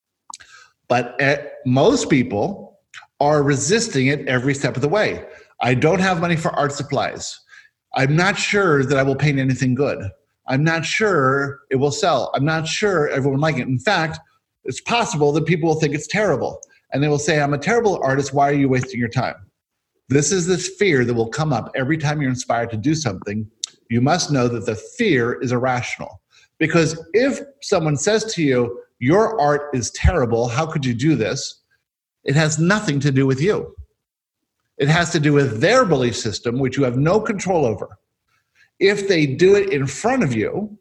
But at, most people are resisting it every step of the way. I don't have money for art supplies. I'm not sure that I will paint anything good. I'm not sure it will sell. I'm not sure everyone will like it. In fact, it's possible that people will think it's terrible. And they will say, I'm a terrible artist. Why are you wasting your time? This is this fear that will come up every time you're inspired to do something. You must know that the fear is irrational. Because if someone says to you, your art is terrible, how could you do this? It has nothing to do with you. It has to do with their belief system, which you have no control over. If they do it in front of you,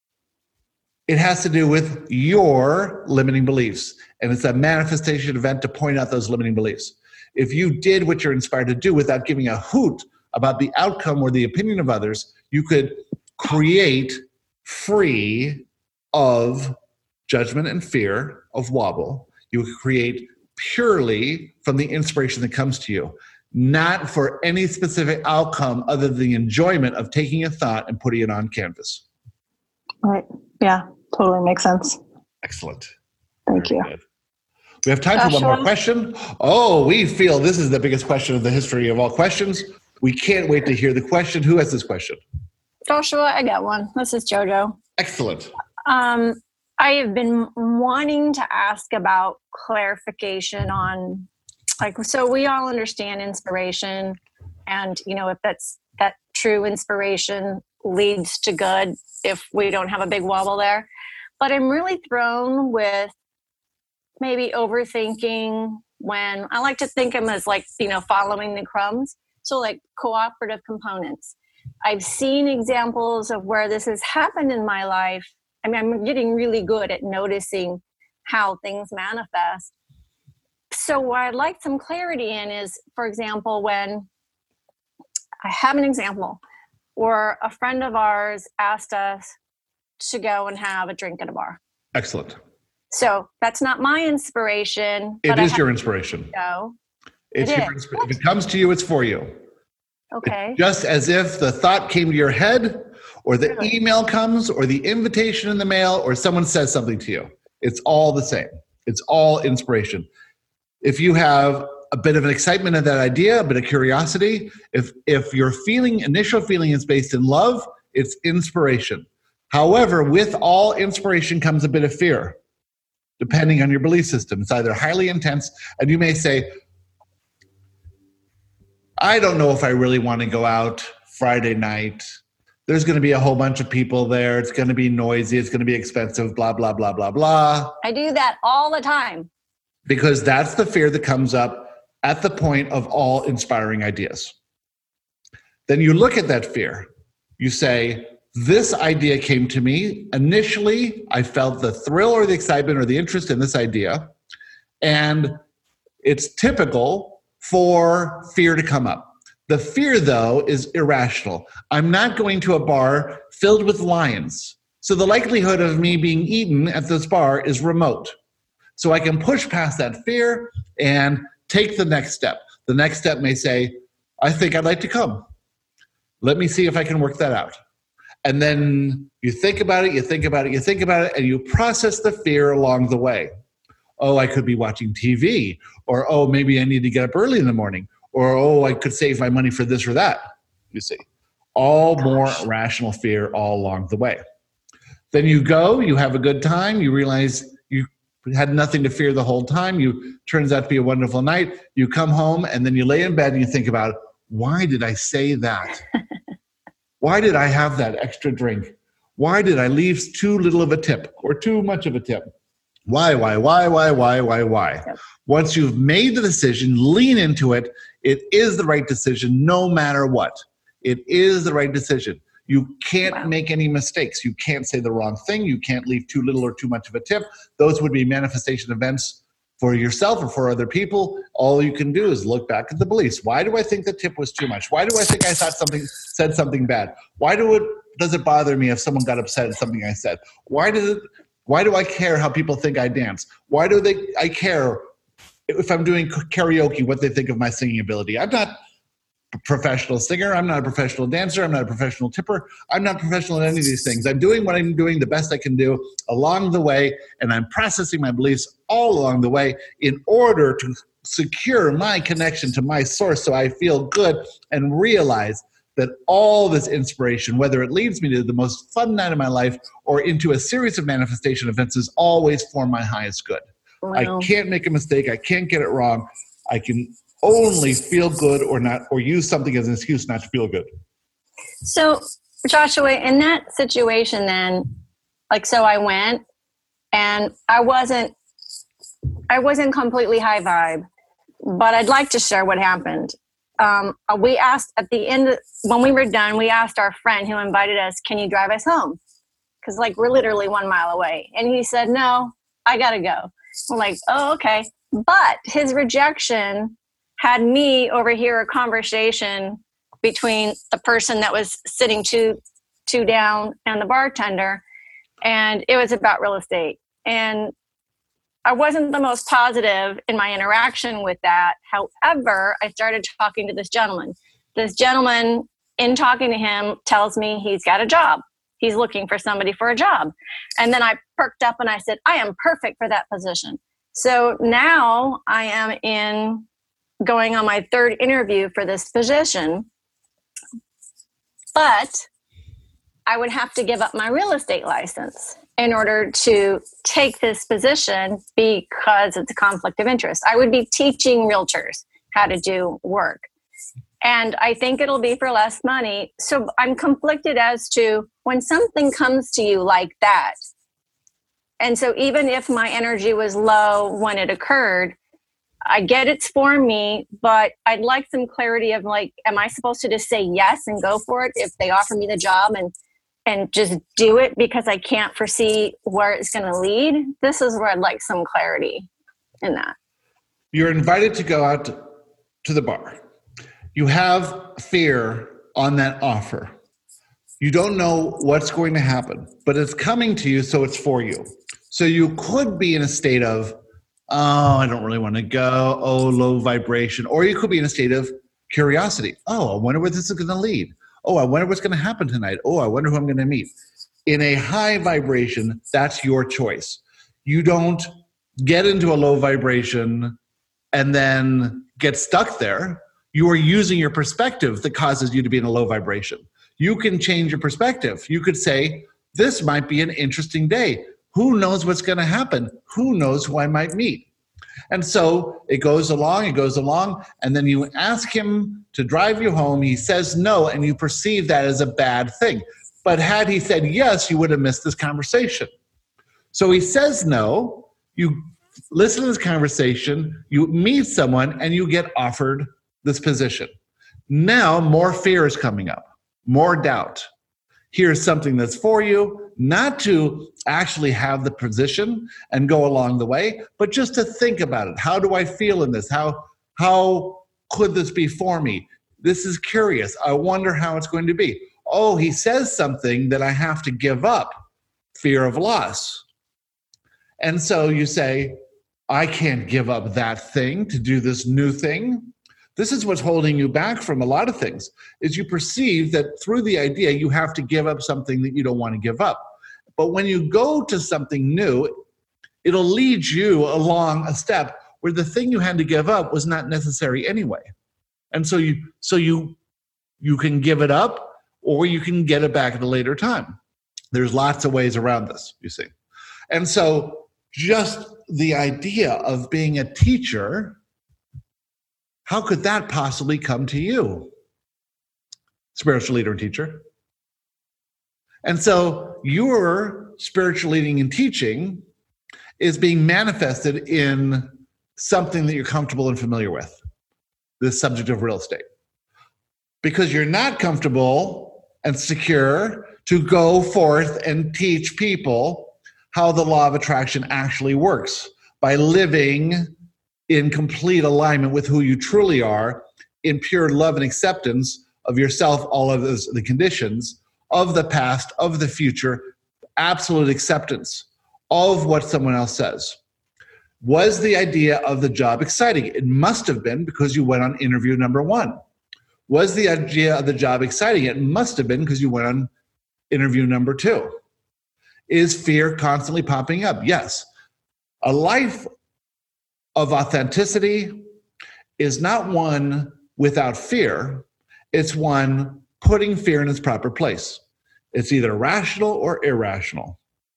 it has to do with your limiting beliefs. And it's a manifestation event to point out those limiting beliefs. If you did what you're inspired to do without giving a hoot about the outcome or the opinion of others, you could create free of judgment and fear, of wobble. You could create purely from the inspiration that comes to you, not for any specific outcome other than the enjoyment of taking a thought and putting it on canvas. Right. Yeah, totally makes sense. Excellent. Thank Very you. Good. We have time for Joshua. one more question. Oh, we feel this is the biggest question of the history of all questions. We can't wait to hear the question. Who has this question? Joshua, I got one. This is JoJo. Excellent. Um, I have been wanting to ask about clarification on, like, so we all understand inspiration, and, you know, if that's that true inspiration leads to good if we don't have a big wobble there. But I'm really thrown with maybe overthinking when I like to think of them as, like, you know, following the crumbs. So like cooperative components. I've seen examples of where this has happened in my life. I mean, I'm getting really good at noticing how things manifest. So what I'd like some clarity in is, for example, when I have an example where a friend of ours asked us to go and have a drink at a bar. Excellent. So that's not my inspiration. It but is I your inspiration. Go. It's it your insp- if it comes to you, it's for you. Okay. It's just as if the thought came to your head, or the Really? email comes, or the invitation in the mail, or someone says something to you. It's all the same. It's all inspiration. If you have a bit of an excitement of that idea, a bit of curiosity, if if your feeling, initial feeling is based in love, it's inspiration. However, with all inspiration comes a bit of fear, depending on your belief system. It's either highly intense, and you may say, I don't know if I really want to go out Friday night. There's going to be a whole bunch of people there. It's going to be noisy. It's going to be expensive, blah, blah, blah, blah, blah. I do that all the time. Because that's the fear that comes up at the point of all inspiring ideas. Then you look at that fear. You say, this idea came to me. Initially, I felt the thrill or the excitement or the interest in this idea. And it's typical for fear to come up. The fear, though, is irrational. I'm not going to a bar filled with lions. So the likelihood of me being eaten at this bar is remote. So I can push past that fear and take the next step. The next step may say, I think I'd like to come. Let me see if I can work that out. And then you think about it, you think about it, you think about it, and you process the fear along the way. Oh, I could be watching T V, or oh, maybe I need to get up early in the morning, or oh, I could save my money for this or that, you see. All Gosh. More rational fear all along the way. Then you go, you have a good time, you realize you had nothing to fear the whole time, you turns out to be a wonderful night, you come home, and then you lay in bed and you think about, why did I say that? Why did I have that extra drink? Why did I leave too little of a tip or too much of a tip? Why, why, why, why, why, why, why? Yep. Once you've made the decision, lean into it. It is the right decision no matter what. It is the right decision. You can't wow. make any mistakes. You can't say the wrong thing. You can't leave too little or too much of a tip. Those would be manifestation events for yourself or for other people. All you can do is look back at the beliefs. Why do I think the tip was too much? Why do I think I thought something, said something bad? Why do it, does it bother me if someone got upset at something I said? Why does it, why do I care how people think I dance? Why do they, I care if I'm doing karaoke, what they think of my singing ability? I'm not a professional singer. I'm not a professional dancer. I'm not a professional tipper. I'm not professional in any of these things. I'm doing what I'm doing the best I can do along the way, and I'm processing my beliefs all along the way in order to secure my connection to my source so I feel good and realize that all this inspiration, whether it leads me to the most fun night of my life or into a series of manifestation events, is always for my highest good. Wow. I can't make a mistake. I can't get it wrong. I can only feel good or not, or use something as an excuse not to feel good. So, Joshua, in that situation then, like, so I went and I wasn't, I wasn't completely high vibe, but I'd like to share what happened. Um, we asked at the end, when we were done, we asked our friend who invited us, can you drive us home? Because like we're literally one mile away. And he said, no, I got to go. We're like, oh, okay. But his rejection had me overhear a conversation between the person that was sitting two, two down and the bartender. And it was about real estate. And I wasn't the most positive in my interaction with that. However, I started talking to this gentleman. This gentleman, in talking to him, tells me he's got a job. He's looking for somebody for a job. And then I perked up and I said, I am perfect for that position. So now I am in going on my third interview for this position. But I would have to give up my real estate license in order to take this position because it's a conflict of interest. I would be teaching realtors how to do work. And I think it'll be for less money. So I'm conflicted as to when something comes to you like that. And so even if my energy was low when it occurred, I get it's for me, but I'd like some clarity of like, am I supposed to just say yes and go for it if they offer me the job and and just do it because I can't foresee where it's going to lead? This is where I'd like some clarity in that. You're invited to go out to the bar. You have fear on that offer. You don't know what's going to happen, but it's coming to you, so it's for you. So you could be in a state of, oh, I don't really want to go, oh, low vibration. Or you could be in a state of curiosity. Oh, I wonder where this is going to lead. Oh, I wonder what's going to happen tonight. Oh, I wonder who I'm going to meet. In a high vibration, that's your choice. You don't get into a low vibration and then get stuck there. You are using your perspective that causes you to be in a low vibration. You can change your perspective. You could say, this might be an interesting day. Who knows what's going to happen? Who knows who I might meet? And so it goes along, it goes along, and then you ask him to drive you home. He says no, and you perceive that as a bad thing. But had he said yes, you would have missed this conversation. So he says no, you listen to this conversation, you meet someone, and you get offered this position. Now more fear is coming up, more doubt. Here's something that's for you, not to actually have the position and go along the way, but just to think about it. How do I feel in this? How, how could this be for me? This is curious. I wonder how it's going to be. Oh, he says something that I have to give up, fear of loss. And so you say, I can't give up that thing to do this new thing. This is what's holding you back from a lot of things, is you perceive that through the idea you have to give up something that you don't want to give up. But when you go to something new, it'll lead you along a step where the thing you had to give up was not necessary anyway. And so you so you you can give it up, or you can get it back at a later time. There's lots of ways around this, you see. And so just the idea of being a teacher, how could that possibly come to you? Spiritual leader and teacher. And so your spiritual leading and teaching is being manifested in something that you're comfortable and familiar with, the subject of real estate. Because you're not comfortable and secure to go forth and teach people how the law of attraction actually works by living in complete alignment with who you truly are, in pure love and acceptance of yourself, all of those, the conditions of the past, of the future, absolute acceptance of what someone else says. Was the idea of the job exciting? It must have been, because you went on interview number one. Was the idea of the job exciting? It must have been, because you went on interview number two. Is fear constantly popping up? Yes. A life of authenticity is not one without fear. It's one putting fear in its proper place. It's either rational or irrational.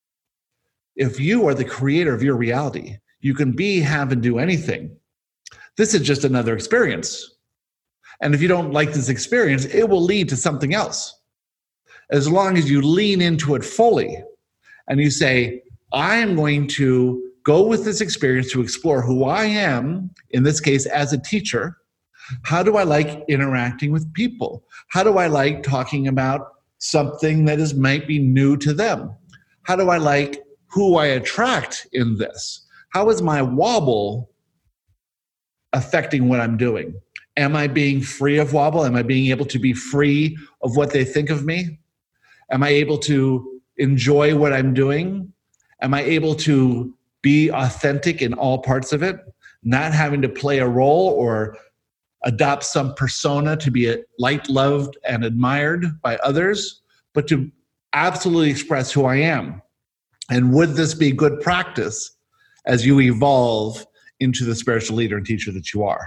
If you are the creator of your reality, you can be, have, and do anything. This is just another experience. And if you don't like this experience, it will lead to something else. As long as you lean into it fully and you say, I am going to go with this experience to explore who I am, in this case, as a teacher. How do I like interacting with people? How do I like talking about something that is might be new to them? How do I like who I attract in this? How is my wobble affecting what I'm doing? Am I being free of wobble? Am I being able to be free of what they think of me? Am I able to enjoy what I'm doing? Am I able to be authentic in all parts of it? Not having to play a role or adopt some persona to be liked, loved, and admired by others, but to absolutely express who I am. And would this be good practice as you evolve into the spiritual leader and teacher that you are?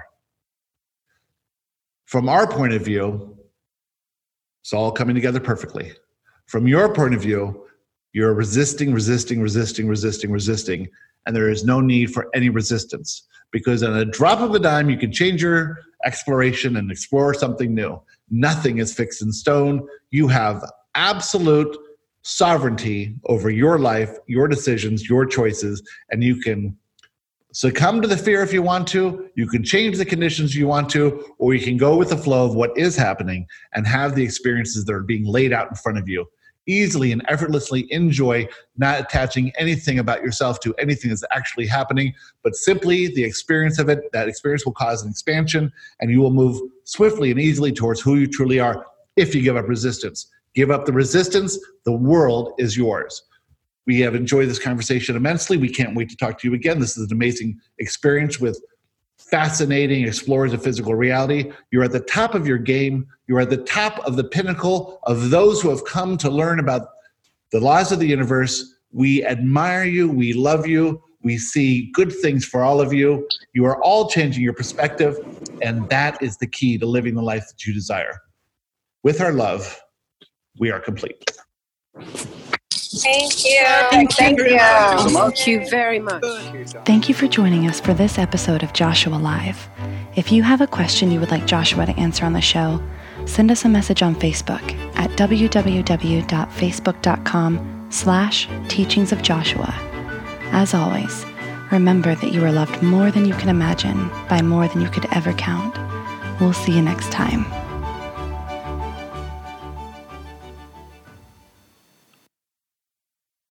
From our point of view, it's all coming together perfectly. From your point of view, you're resisting, resisting, resisting, resisting, resisting, and there is no need for any resistance, because on a drop of a dime, you can change your exploration and explore something new. Nothing is fixed in stone. You have absolute sovereignty over your life, your decisions, your choices, and you can succumb to the fear if you want to, you can change the conditions you want to, or you can go with the flow of what is happening and have the experiences that are being laid out in front of you. Easily and effortlessly enjoy, not attaching anything about yourself to anything that's actually happening, but simply the experience of it. That experience will cause an expansion, and you will move swiftly and easily towards who you truly are if you give up resistance. Give up the resistance, the world is yours. We have enjoyed this conversation immensely. We can't wait to talk to you again. This is an amazing experience with fascinating explorers of physical reality. You're at the top of your game. You're at the top of the pinnacle of those who have come to learn about the laws of the universe. We admire you. We love you. We see good things for all of you. You are all changing your perspective, and that is the key to living the life that you desire. With our love, we are complete. Thank you. Thank, Thank you. you. Thank you very much. Thank you for joining us for this episode of Joshua Live. If you have a question you would like Joshua to answer on the show, send us a message on Facebook at www.facebook.com slash teachings of Joshua. As always, remember that you are loved more than you can imagine by more than you could ever count. We'll see you next time.